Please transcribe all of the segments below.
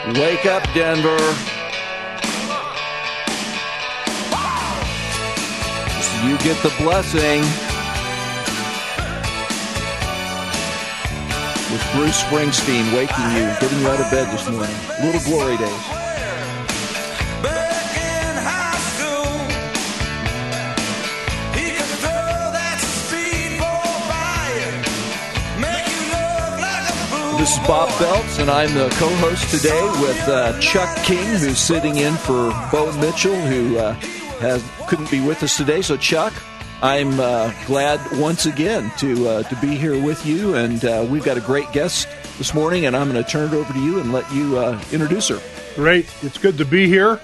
Wake up, Denver. You get the blessing with Bruce Springsteen waking you, getting you out of bed this morning. Little glory days. This is Bob Phelps, and I'm the co-host today with Chuck King, who's sitting in for Bo Mitchell, who couldn't be with us today. So, Chuck, I'm glad once again to be here with you, and we've got a great guest this morning, and I'm going to turn it over to you and let you introduce her. Great. It's good to be here.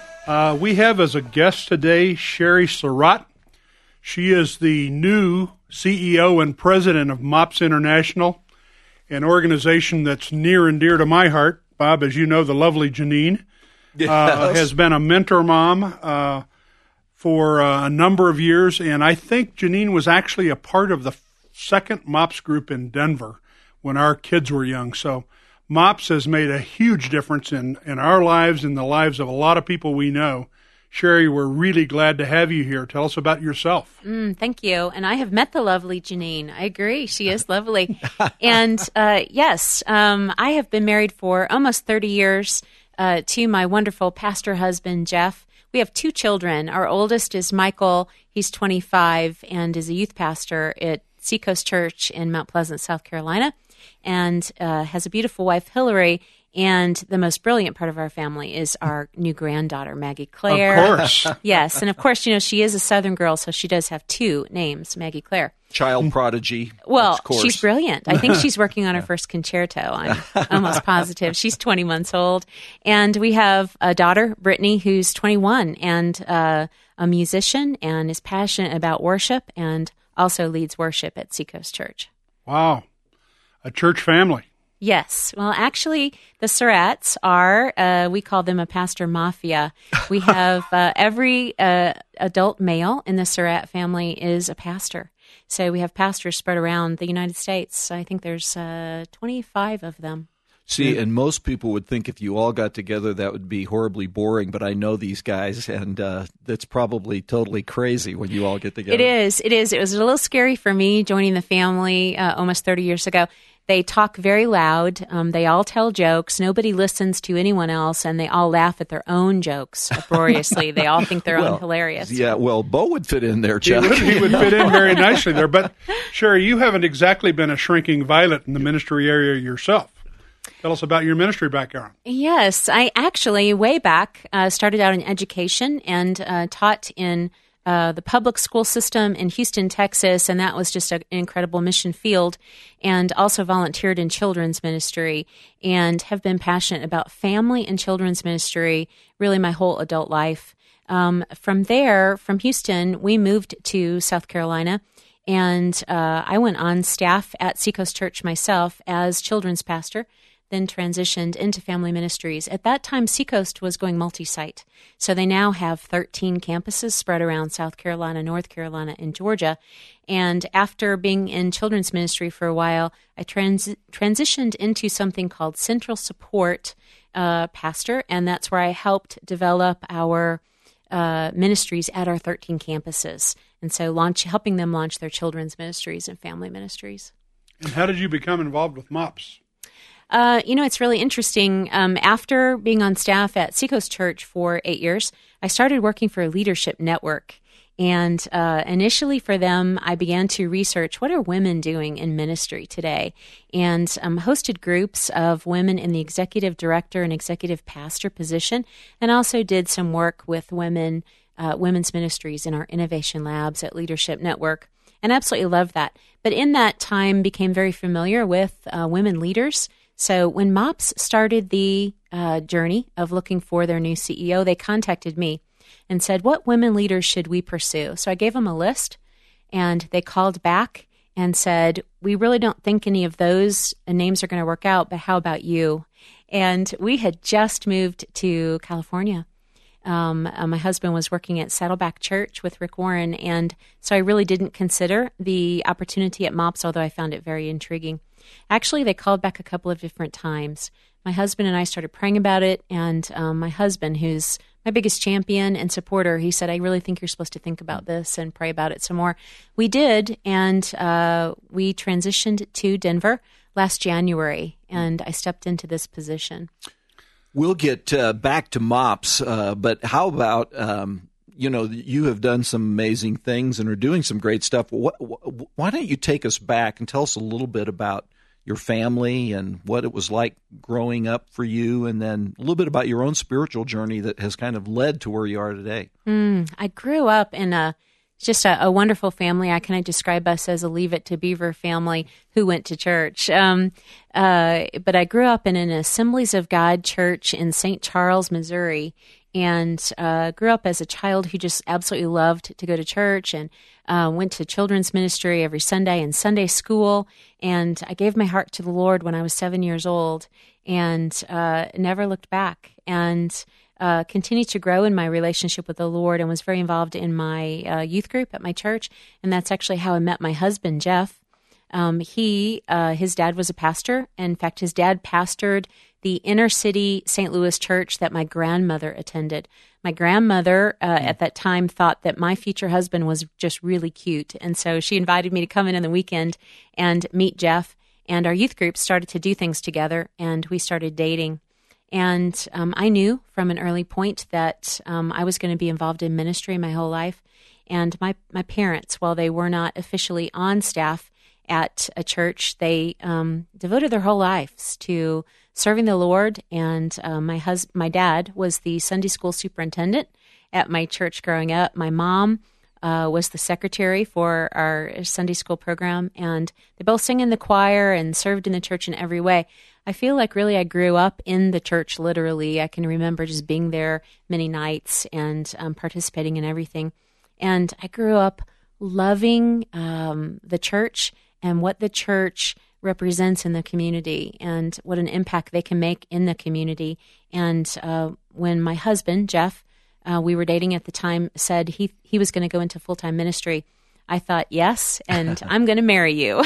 We have as a guest today Sherry Surratt. She is the new CEO and president of MOPS International, an organization that's near and dear to my heart. Bob, as you know, the lovely Janine has been a mentor mom for a number of years, and I think Janine was actually a part of the second MOPS group in Denver when our kids were young. So MOPS has made a huge difference in our lives and the lives of a lot of people we know. Sherry, we're really glad to have you here. Tell us about yourself. Thank you. And I have met the lovely Janine. I agree. She is lovely. And yes, I have been married for almost 30 years to my wonderful pastor husband, Jeff. We have two children. Our oldest is Michael. He's 25 and is a youth pastor at Seacoast Church in Mount Pleasant, South Carolina, and has a beautiful wife, Hillary. And the most brilliant part of our family is our new granddaughter, Maggie Claire. Of course. Yes. And of course, you know, she is a Southern girl, so she does have two names, Maggie Claire. Child prodigy. Well, she's brilliant. I think she's working on her first concerto. I'm almost positive. She's 20 months old. And we have a daughter, Brittany, who's 21 and a musician and is passionate about worship and also leads worship at Seacoast Church. Wow. A church family. Yes. Well, actually, the Surratts are, we call them a pastor mafia. We have every adult male in the Surratt family is a pastor. So we have pastors spread around the United States. I think there's 25 of them. See, and most people would think if you all got together that would be horribly boring, but I know these guys, and that's probably totally crazy when you all get together. It is. It was a little scary for me joining the family almost 30 years ago. They talk very loud. They all tell jokes. Nobody listens to anyone else, and they all laugh at their own jokes uproariously. They all think they're own hilarious. Yeah, well, Bo would fit in there, Chuck. He would fit in very nicely there. But, Sherry, you haven't exactly been a shrinking violet in the ministry area yourself. Tell us about your ministry background. Yes, I actually, way back, started out in education and taught in the public school system in Houston, Texas, and that was just an incredible mission field, and also volunteered in children's ministry and have been passionate about family and children's ministry really my whole adult life. From there, from Houston, we moved to South Carolina, and I went on staff at Seacoast Church myself as children's pastor, then transitioned into family ministries. At that time, Seacoast was going multi-site. So they now have 13 campuses spread around South Carolina, North Carolina, and Georgia. And after being in children's ministry for a while, I transitioned into something called Central Support Pastor, and that's where I helped develop our ministries at our 13 campuses. And so helping them launch their children's ministries and family ministries. And how did you become involved with MOPS? It's really interesting. After being on staff at Seacoast Church for 8 years, I started working for a leadership network. And initially for them, I began to research what are women doing in ministry today, and hosted groups of women in the executive director and executive pastor position, and also did some work with women's ministries in our innovation labs at Leadership Network, and absolutely loved that. But in that time, became very familiar with women leaders. So when MOPS started the journey of looking for their new CEO, they contacted me and said, what women leaders should we pursue? So I gave them a list, and they called back and said, we really don't think any of those names are going to work out, but how about you? And we had just moved to California. My husband was working at Saddleback Church with Rick Warren, and so I really didn't consider the opportunity at MOPS, although I found it very intriguing. Actually, they called back a couple of different times. My husband and I started praying about it, and my husband, who's my biggest champion and supporter, he said, I really think you're supposed to think about this and pray about it some more. We did, and we transitioned to Denver last January, and I stepped into this position. We'll get back to MOPS, but how about, you have done some amazing things and are doing some great stuff. Why don't you take us back and tell us a little bit about your family and what it was like growing up for you, and then a little bit about your own spiritual journey that has kind of led to where you are today. I grew up in just a wonderful family. I kind of describe us as a Leave It to Beaver family who went to church. But I grew up in an Assemblies of God church in St. Charles, Missouri, and grew up as a child who just absolutely loved to go to church, and went to children's ministry every Sunday and Sunday school. And I gave my heart to the Lord when I was 7 years old, and never looked back, and continued to grow in my relationship with the Lord, and was very involved in my youth group at my church. And that's actually how I met my husband, Jeff. His dad was a pastor. In fact, his dad pastored the inner city St. Louis church that my grandmother attended. My grandmother at that time thought that my future husband was just really cute. And so she invited me to come in on the weekend and meet Jeff. And our youth group started to do things together, and we started dating. And I knew from an early point that I was going to be involved in ministry my whole life. And my parents, while they were not officially on staff at a church, they devoted their whole lives to serving the Lord. And my dad was the Sunday school superintendent at my church growing up. My mom was the secretary for our Sunday school program, and they both sang in the choir and served in the church in every way. I feel like really I grew up in the church, literally. I can remember just being there many nights and participating in everything. And I grew up loving the church and what the church represents in the community and what an impact they can make in the community. And when my husband, Jeff, we were dating at the time, said he was going to go into full-time ministry, I thought, yes, and I'm going to marry you.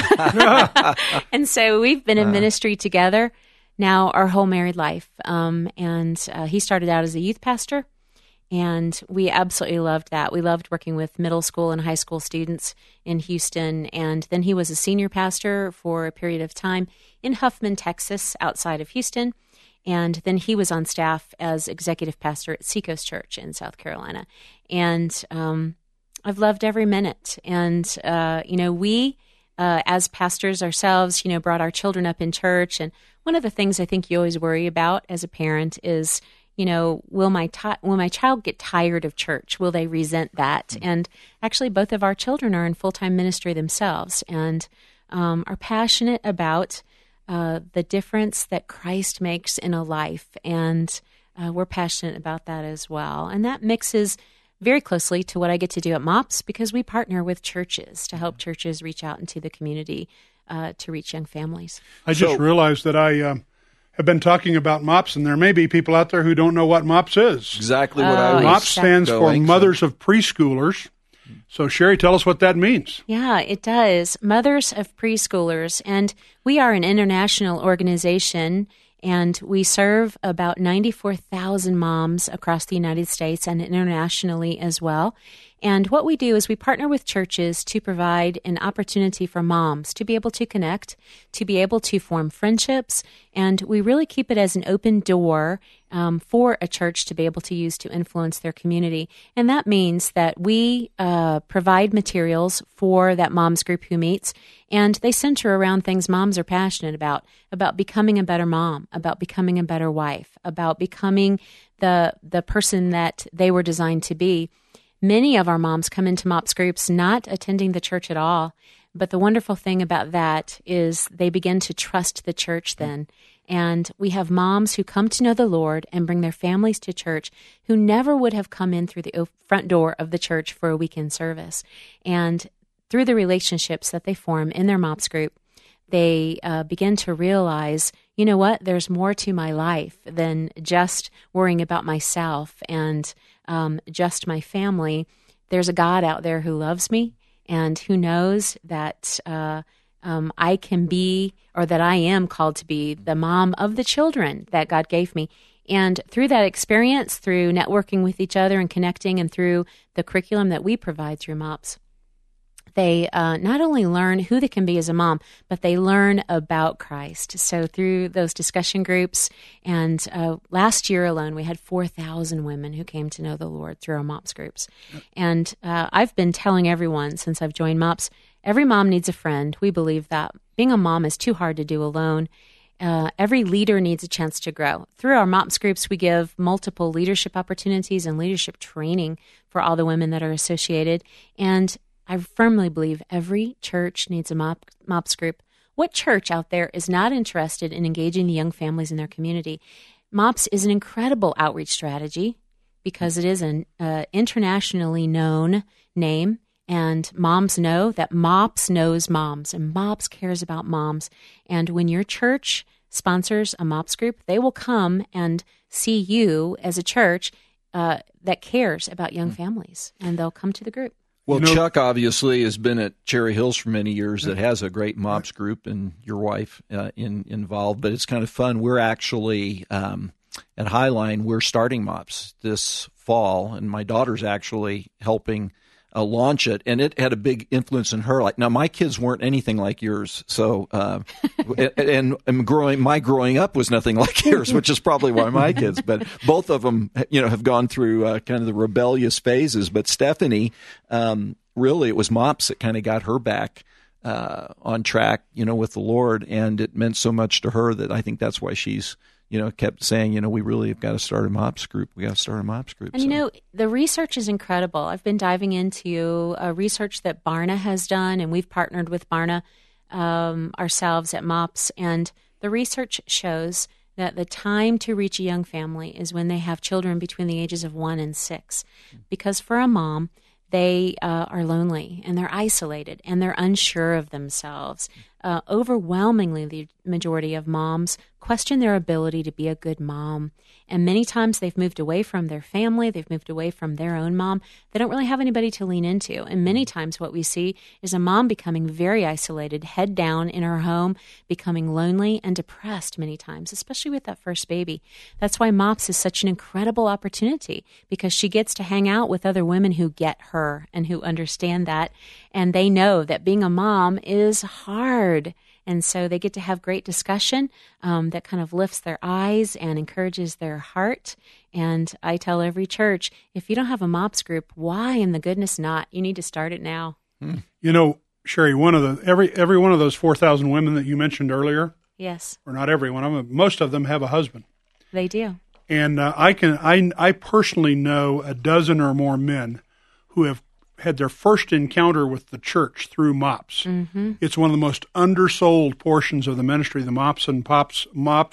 And so we've been in ministry together now our whole married life. And he started out as a youth pastor, and we absolutely loved that. We loved working with middle school and high school students in Houston. And then he was a senior pastor for a period of time in Huffman, Texas, outside of Houston. And then he was on staff as executive pastor at Seacoast Church in South Carolina. And I've loved every minute. And, we, as pastors ourselves, brought our children up in church. And one of the things I think you always worry about as a parent is, will my child get tired of church? Will they resent that? And actually, both of our children are in full-time ministry themselves and are passionate about the difference that Christ makes in a life. And we're passionate about that as well. And that mixes very closely to what I get to do at MOPS, because we partner with churches to help churches reach out into the community to reach young families. I just realized that I have been talking about MOPS, and there may be people out there who don't know what MOPS is. Exactly what I was MOPS stands for Mothers of Preschoolers. So, Sherry, tell us what that means. Yeah, it does. Mothers of Preschoolers. And we are an international organization, and we serve about 94,000 moms across the United States and internationally as well. And what we do is we partner with churches to provide an opportunity for moms to be able to connect, to be able to form friendships, and we really keep it as an open door for a church to be able to use to influence their community. And that means that we provide materials for that moms group who meets, and they center around things moms are passionate about becoming a better mom, about becoming a better wife, about becoming the person that they were designed to be. Many of our moms come into MOPS groups not attending the church at all, but the wonderful thing about that is they begin to trust the church then. And we have moms who come to know the Lord and bring their families to church who never would have come in through the front door of the church for a weekend service. And through the relationships that they form in their MOPS group, they begin to realize, you know what, there's more to my life than just worrying about myself and just my family. There's a God out there who loves me and who knows that I can be, or that I am called to be, the mom of the children that God gave me. And through that experience, through networking with each other and connecting, and through the curriculum that we provide through MOPS, they not only learn who they can be as a mom, but they learn about Christ. So through those discussion groups, and last year alone, we had 4,000 women who came to know the Lord through our MOPS groups. And I've been telling everyone since I've joined MOPS, every mom needs a friend. We believe that being a mom is too hard to do alone. Every leader needs a chance to grow. Through our MOPS groups, we give multiple leadership opportunities and leadership training for all the women that are associated. And I firmly believe every church needs a MOPS group. What church out there is not interested in engaging the young families in their community? MOPS is an incredible outreach strategy because it is an internationally known name, and moms know that MOPS knows moms, and MOPS cares about moms. And when your church sponsors a MOPS group, they will come and see you as a church that cares about young families, and they'll come to the group. Well, Chuck obviously has been at Cherry Hills for many years that has a great MOPS group, and your wife involved. But it's kind of fun. We're actually, at Highline, we're starting MOPS this fall, and my daughter's actually helping launch it, and it had a big influence in her. Like, now, my kids weren't anything like yours, so and my growing up was nothing like yours, which is probably why my kids. But both of them, have gone through kind of the rebellious phases. But Stephanie, really, it was MOPS that kind of got her back on track, with the Lord, and it meant so much to her that I think that's why she's kept saying, we really have got to start a MOPS group. We got to start a MOPS group. And, the research is incredible. I've been diving into research that Barna has done, and we've partnered with Barna ourselves at MOPS. And the research shows that the time to reach a young family is when they have children between the ages of 1 and 6. Because for a mom, they are lonely, and they're isolated, and they're unsure of themselves. Overwhelmingly, the majority of moms question their ability to be a good mom. And many times they've moved away from their family, they've moved away from their own mom. They don't really have anybody to lean into. And many times what we see is a mom becoming very isolated, head down in her home, becoming lonely and depressed many times, especially with that first baby. That's why MOPS is such an incredible opportunity, because she gets to hang out with other women who get her and who understand that. And they know that being a mom is hard. And so they get to have great discussion that kind of lifts their eyes and encourages their heart. And I tell every church, if you don't have a MOPS group, why in the goodness not? You need to start it now. Sherry, every one of those 4,000 women that you mentioned earlier, yes, or not every one of them, most of them have a husband. They do. And I personally know a dozen or more men who have had their first encounter with the church through MOPS. Mm-hmm. It's one of the most undersold portions of the ministry, the MOPS and POPS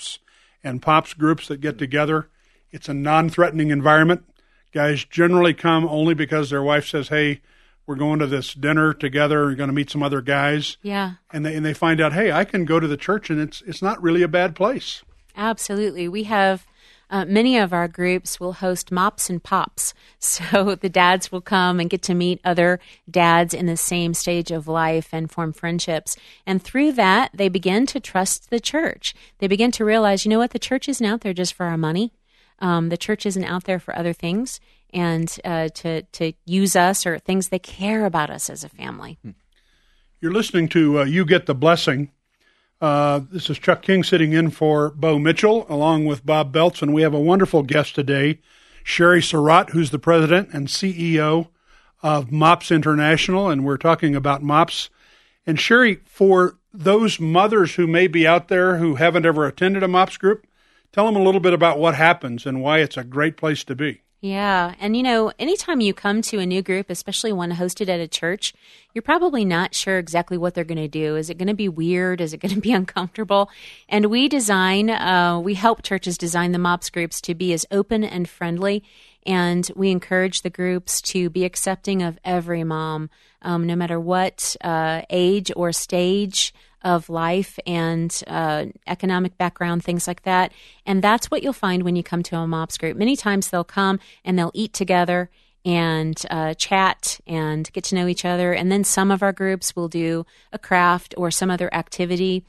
groups that get together. It's a non-threatening environment. Guys generally come only because their wife says, hey, we're going to this dinner together, we're going to meet some other guys. Yeah. And they find out, hey, I can go to the church, and it's not really a bad place. Absolutely. We have many of our groups will host MOPS and POPs. So the dads will come and get to meet other dads in the same stage of life and form friendships. And through that, they begin to trust the church. They begin to realize, you know what, the church isn't out there just for our money. The church isn't out there for other things and to use us or things. They care about us as a family. You're listening to You Get the Blessing. This is Chuck King sitting in for Bo Mitchell, along with Bob Belts, and we have a wonderful guest today, Sherry Surratt, who's the president and CEO of MOPS International, and we're talking about MOPS. And Sherry, for those mothers who may be out there who haven't ever attended a MOPS group, tell them a little bit about what happens and why it's a great place to be. Yeah. And, anytime you come to a new group, especially one hosted at a church, you're probably not sure exactly what they're going to do. Is it going to be weird? Is it going to be uncomfortable? And we help churches design the MOPS groups to be as open and friendly. And we encourage the groups to be accepting of every mom, no matter what age or stage of life and economic background, things like that. And that's what you'll find when you come to a MOPS group. Many times they'll come and they'll eat together and chat and get to know each other. And then some of our groups will do a craft or some other activity.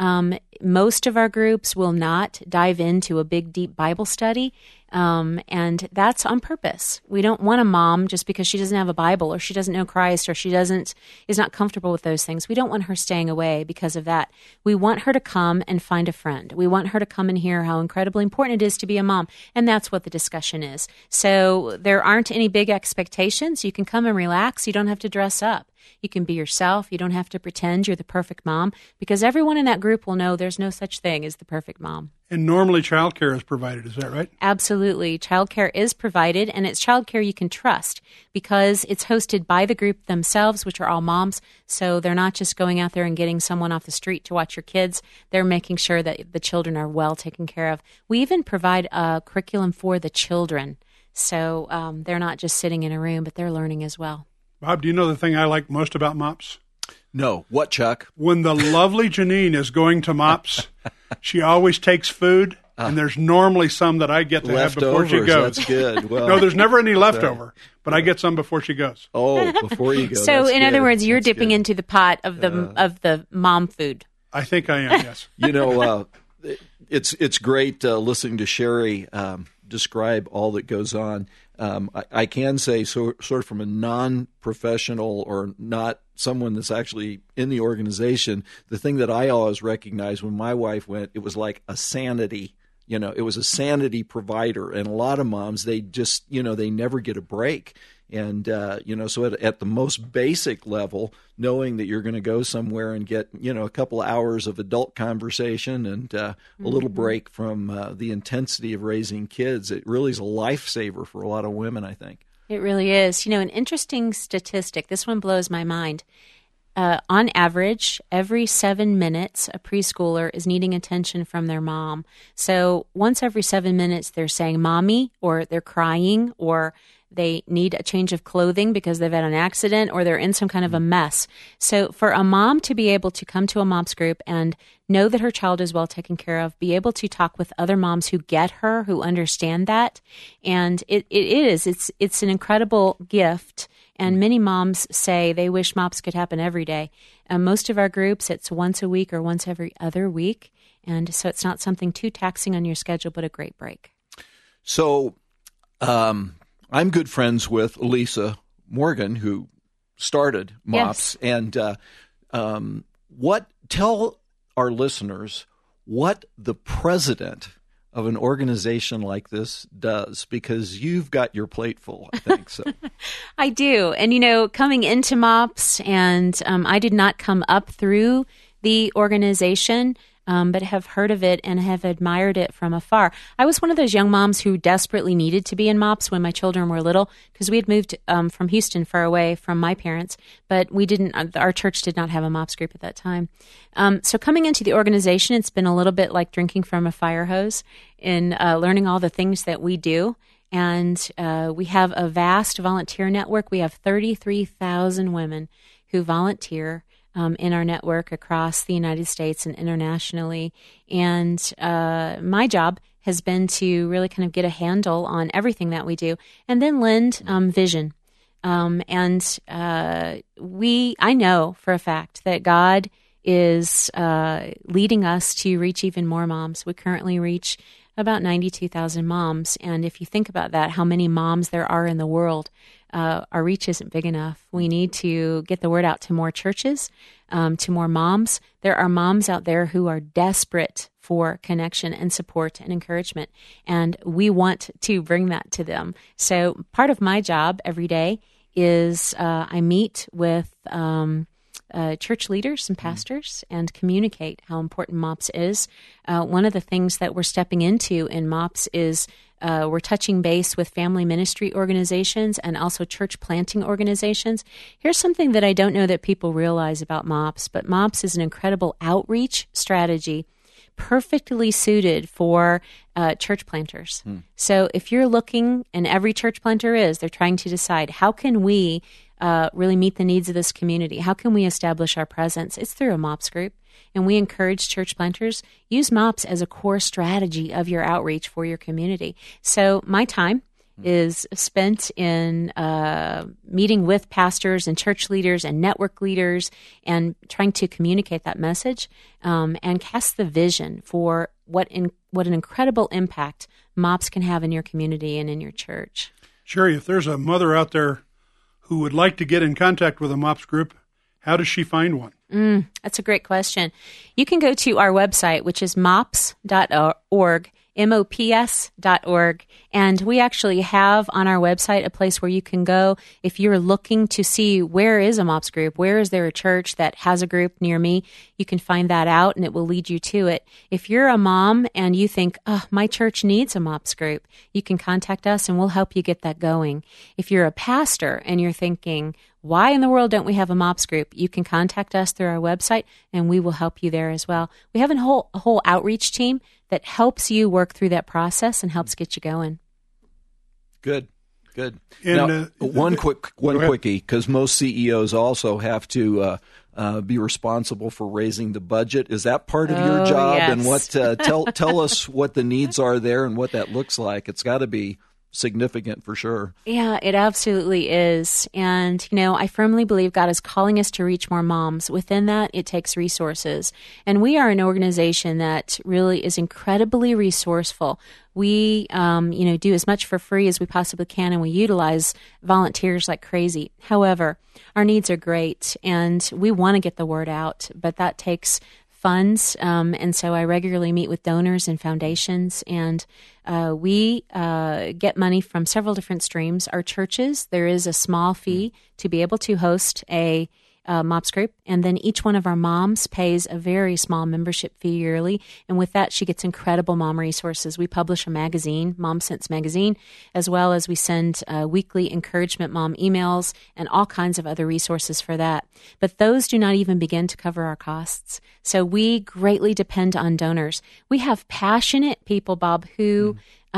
Most of our groups will not dive into a big, deep Bible study, and that's on purpose. We don't want a mom just because she doesn't have a Bible or she doesn't know Christ or she is not comfortable with those things. We don't want her staying away because of that. We want her to come and find a friend. We want her to come and hear how incredibly important it is to be a mom, and that's what the discussion is. So there aren't any big expectations. You can come and relax. You don't have to dress up. You can be yourself. You don't have to pretend you're the perfect mom, because everyone in that group will know there's no such thing as the perfect mom. And normally childcare is provided, is that right? Absolutely. Childcare is provided, and it's childcare you can trust because it's hosted by the group themselves, which are all moms. So they're not just going out there and getting someone off the street to watch your kids. They're making sure that the children are well taken care of. We even provide a curriculum for the children. So they're not just sitting in a room, but they're learning as well. Bob, do you know the thing I like most about MOPS? No. What, Chuck? When the lovely Janine is going to MOPS, she always takes food, and there's normally some that I get to have before she goes. That's good. Well, no, there's never any leftover, but I get some before she goes. Oh, before you go. So, in other words, you're dipping into the pot of the mom food. I think I am, yes. You know, it's great listening to Sherry describe all that goes on. I can say, sort of from a non-professional or not someone that's actually in the organization, the thing that I always recognized when my wife went, it was like a sanity. You know, it was a sanity provider. And a lot of moms, they just, they never get a break. And, so at the most basic level, knowing that you're going to go somewhere and get, a couple of hours of adult conversation and a little break from the intensity of raising kids, it really is a lifesaver for a lot of women, I think. It really is. An interesting statistic, this one blows my mind. On average, every 7 minutes, a preschooler is needing attention from their mom. So once every 7 minutes, they're saying mommy, or they're crying, or they need a change of clothing because they've had an accident or they're in some kind of a mess. So for a mom to be able to come to a mom's group and know that her child is well taken care of, be able to talk with other moms who get her, who understand that, and it's an incredible gift. And many moms say they wish MOPS could happen every day. Most of our groups, it's once a week or once every other week. And so it's not something too taxing on your schedule, but a great break. So I'm good friends with Lisa Morgan, who started MOPS. Yes. And tell our listeners what the president of an organization like this does, because you've got your plate full, I think. So I do. And, coming into MOPS, and I did not come up through the organization, but have heard of it and have admired it from afar. I was one of those young moms who desperately needed to be in MOPS when my children were little, because we had moved from Houston, far away from my parents, but we didn't. Our church did not have a MOPS group at that time. So coming into the organization, it's been a little bit like drinking from a fire hose in learning all the things that we do. And we have a vast volunteer network. We have 33,000 women who volunteer in our network across the United States and internationally. And my job has been to really kind of get a handle on everything that we do and then lend vision. I know for a fact that God is leading us to reach even more moms. We currently reach about 92,000 moms. And if you think about that, how many moms there are in the world, our reach isn't big enough. We need to get the word out to more churches, to more moms. There are moms out there who are desperate for connection and support and encouragement, and we want to bring that to them. So part of my job every day is I meet with church leaders and pastors and communicate how important MOPS is. One of the things that we're stepping into in MOPS is we're touching base with family ministry organizations and also church planting organizations. Here's something that I don't know that people realize about MOPS, but MOPS is an incredible outreach strategy perfectly suited for church planters. So if you're looking, and every church planter is, they're trying to decide, how can we really meet the needs of this community? How can we establish our presence? It's through a MOPS group. And we encourage church planters, use MOPS as a core strategy of your outreach for your community. So my time is spent in meeting with pastors and church leaders and network leaders and trying to communicate that message and cast the vision for what an incredible impact MOPS can have in your community and in your church. Sherry, if there's a mother out there who would like to get in contact with a MOPS group, how does she find one? That's a great question. You can go to our website, which is mops.org, mops.org, and we actually have on our website a place where you can go if you're looking to see where is a MOPS group, where is there a church that has a group near me. You can find that out, and it will lead you to it. If you're a mom and you think, my church needs a MOPS group, you can contact us, and we'll help you get that going. If you're a pastor and you're thinking, why in the world don't we have a MOPS group? You can contact us through our website, and we will help you there as well. We have a whole outreach team that helps you work through that process and helps get you going. Good. And, now, one quickie, because most CEOs also have to be responsible for raising the budget. Is that part of your job? Yes. And what tell us what the needs are there and what that looks like. It's got to be significant for sure. Yeah, it absolutely is. And, I firmly believe God is calling us to reach more moms. Within that, it takes resources. And we are an organization that really is incredibly resourceful. We, do as much for free as we possibly can, and we utilize volunteers like crazy. However, our needs are great, and we want to get the word out, but that takes funds, and so I regularly meet with donors and foundations, and we get money from several different streams. Our churches, there is a small fee to be able to host a MOPS group, and then each one of our moms pays a very small membership fee yearly, and with that, she gets incredible mom resources. We publish a magazine, Mom Sense Magazine, as well as we send weekly encouragement mom emails and all kinds of other resources for that. But those do not even begin to cover our costs. So we greatly depend on donors. We have passionate people, Bob, who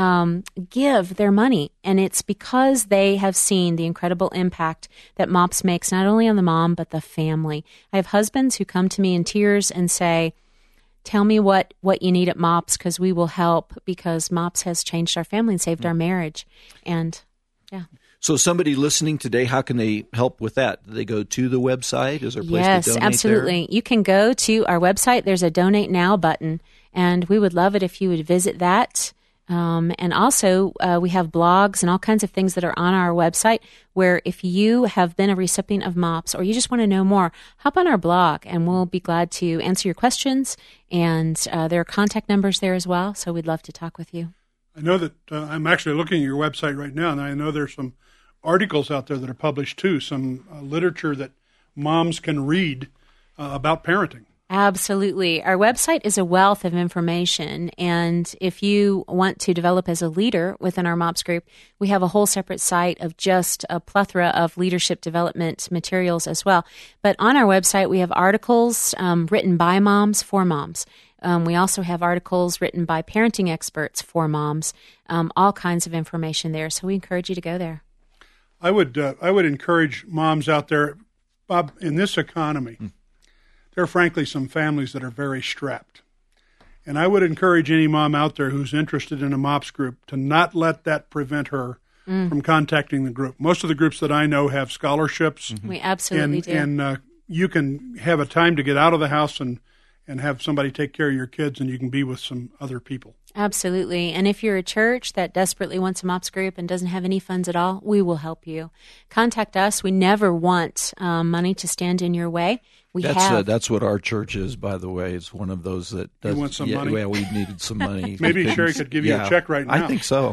give their money, and it's because they have seen the incredible impact that MOPS makes not only on the mom but the family. I have husbands who come to me in tears and say, tell me what you need at MOPS because we will help, because MOPS has changed our family and saved our marriage. And yeah. So somebody listening today, how can they help with that? Do they go to the website? Is there a place to donate? Yes, absolutely. There? You can go to our website. There's a Donate Now button, and we would love it if you would visit that. And also, we have blogs and all kinds of things that are on our website where if you have been a recipient of MOPS or you just want to know more, hop on our blog and we'll be glad to answer your questions. And there are contact numbers there as well, so we'd love to talk with you. I know that I'm actually looking at your website right now, and I know there's some articles out there that are published too, some literature that moms can read about parenting. Absolutely. Our website is a wealth of information, and if you want to develop as a leader within our MOPS group, we have a whole separate site of just a plethora of leadership development materials as well. But on our website, we have articles written by moms for moms. We also have articles written by parenting experts for moms, all kinds of information there, so we encourage you to go there. I would encourage moms out there, Bob, in this economy, there are frankly some families that are very strapped. And I would encourage any mom out there who's interested in a MOPS group to not let that prevent her from contacting the group. Most of the groups that I know have scholarships. We absolutely do. And you can have a time to get out of the house and have somebody take care of your kids, and you can be with some other people. Absolutely. And if you're a church that desperately wants a MOPS group and doesn't have any funds at all, we will help you. Contact us. We never want money to stand in your way. That's what our church is, by the way. It's one of those that does. You want some money? Yeah, we needed some money. Maybe Sherry could give you a check right now. I think so.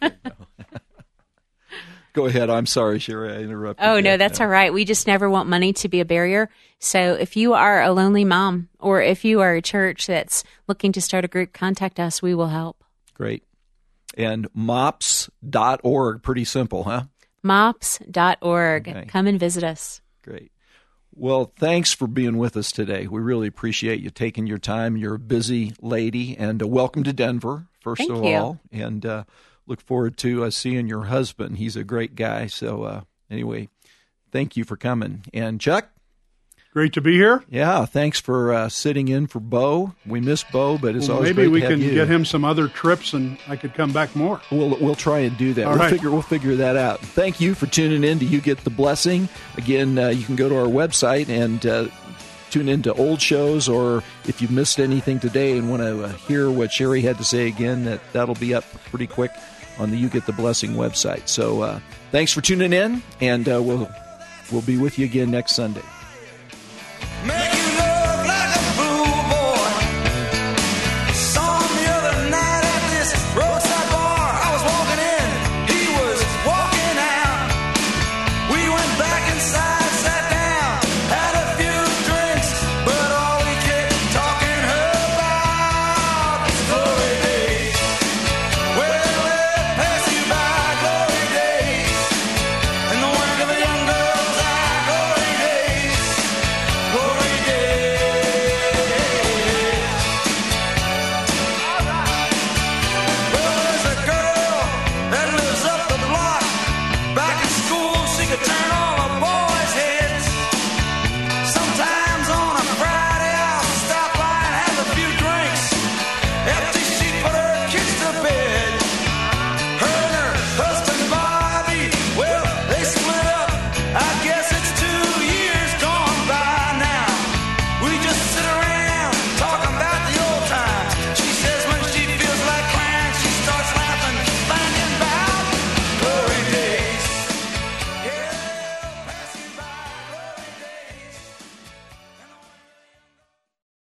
Go ahead. I'm sorry, Sherry. I interrupted. Oh, no, that's all right. We just never want money to be a barrier. So if you are a lonely mom or if you are a church that's looking to start a group, contact us. We will help. Great. And mops.org, pretty simple, huh? Mops.org. Okay. Come and visit us. Great. Well, thanks for being with us today. We really appreciate you taking your time. You're a busy lady, and welcome to Denver, first of all. And look forward to seeing your husband. He's a great guy. So anyway, thank you for coming. And Chuck? Great to be here. Yeah, thanks for sitting in for Bo. We miss Bo, but it's always maybe great we to have can you. get him some other trips, and I could come back more. We'll try and do that. All right. We'll figure that out. Thank you for tuning in to You Get the Blessing. Again, you can go to our website and tune into old shows, or if you've missed anything today and want to hear what Sherry had to say again, that'll be up pretty quick on the You Get the Blessing website. So thanks for tuning in, and we'll be with you again next Sunday.